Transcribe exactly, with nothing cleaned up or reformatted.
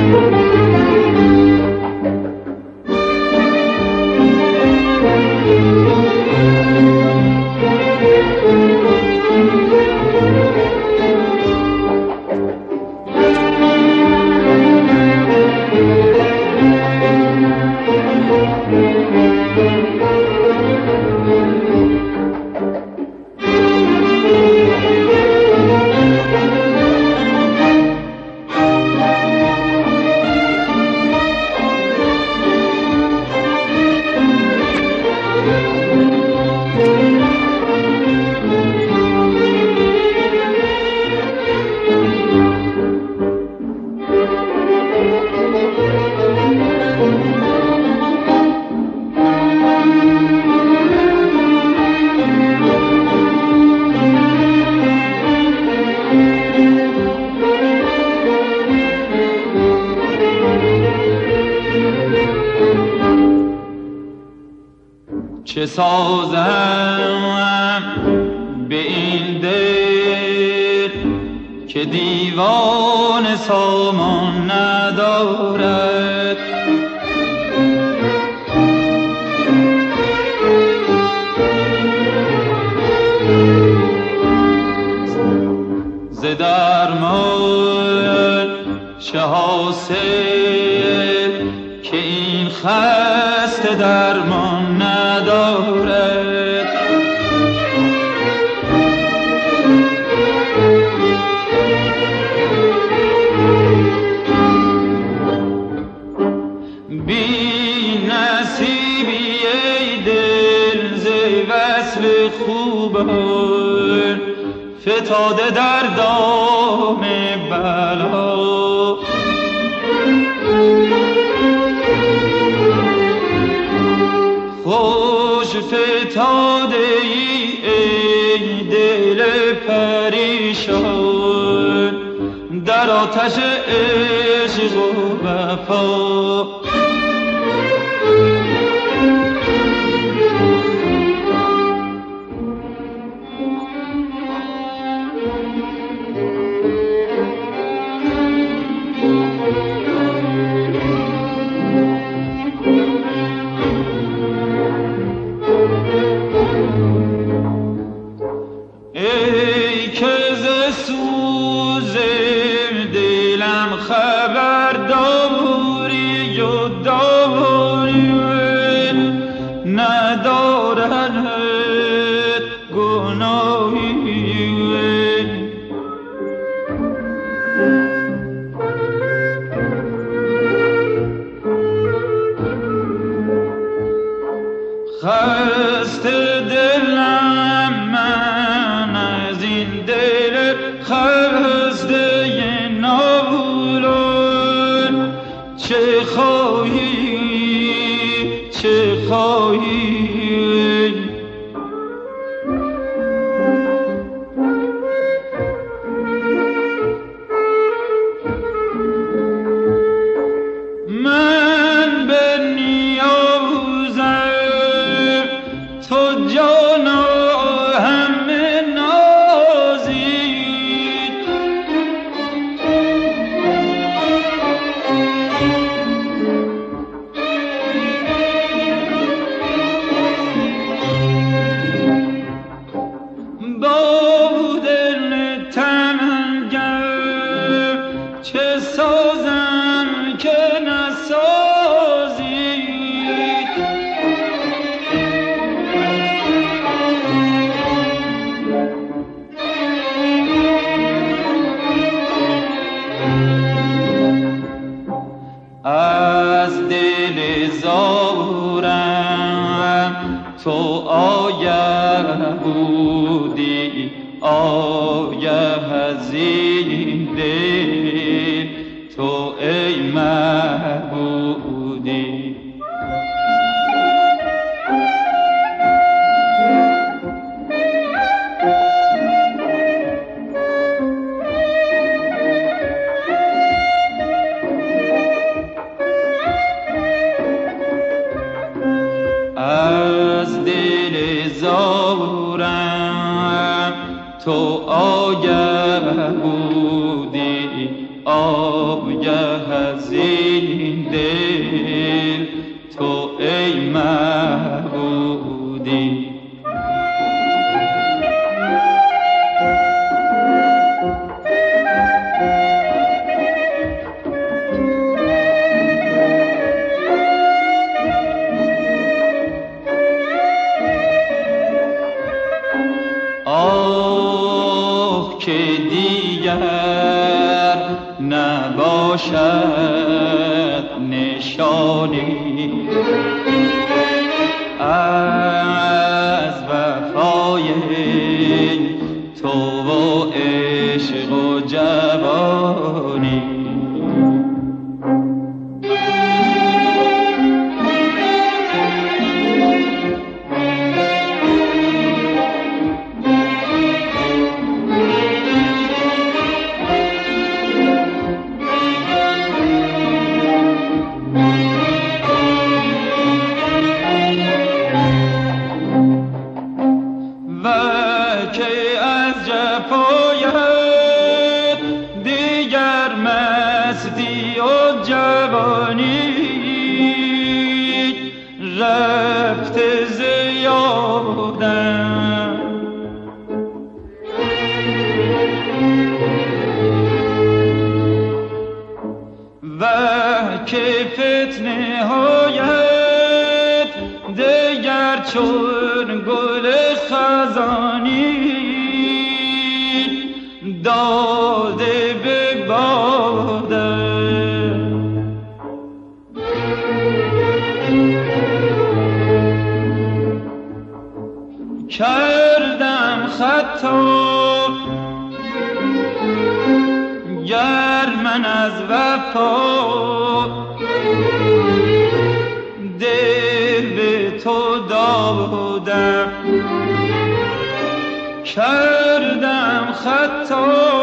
چه سازم به این دل که دیوان سامان ندارد، ز درمان چه حاصل که این خسته درمان ندارد. بی نصیبی ای دل ز وصل خوبان فتاده در دام بلا، خوش فتاده ای ای دل پریشان در آتش عشق و وفا. ای که ز سوز دلم خبر داری و داری ندارد گناهی، خسته دلم من از این دل خسته نابولون، چه خواهی چه خواهی من به نیازم تو جانا همه نازید، با دل تنگم چه سازم که نسازید، از دل زارم تو آیه بودی آیه از این دل تو ای معبودی. از دل زارم تو آیه بودی آیه از این دل تو ای معبودی. آه که دیگر نباشد نشانی از وفای تو و عشق و جوانی. مستی و جوانی رفت ز یادم، و که فتنه هایت دگر چون گل خزانی داده به بادم. کردم خطا گر من از وفا دل به تو دادم. کردم خطا